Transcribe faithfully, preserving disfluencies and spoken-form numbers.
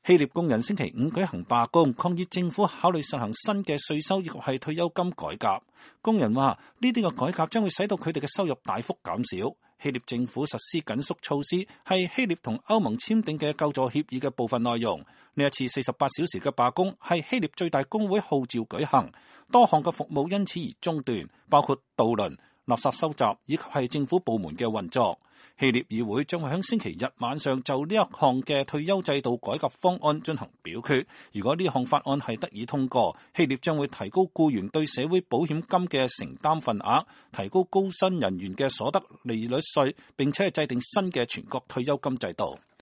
希臘工人星期五舉行罷工，抗議政府考慮實行新嘅稅收以及係退休金改革。工人話呢啲嘅改革將會使到佢哋嘅收入大幅減少。希臘政府實施緊縮措施係希臘同歐盟簽訂嘅救助協議嘅部分內容。呢一次四十八小時嘅罷工係希臘最大工會號召舉行，多項嘅服務因此而中斷，包括渡輪、垃圾收集以及係政府部門嘅運作。希臘議會將會喺星期日晚上就呢一項嘅退休制度改革方案進行表決。如果呢項法案係得以通過，希臘將會提高僱員對社會保險金嘅承擔份額，提高高薪人員嘅所得利率稅，並且係制定新嘅全國退休金制度。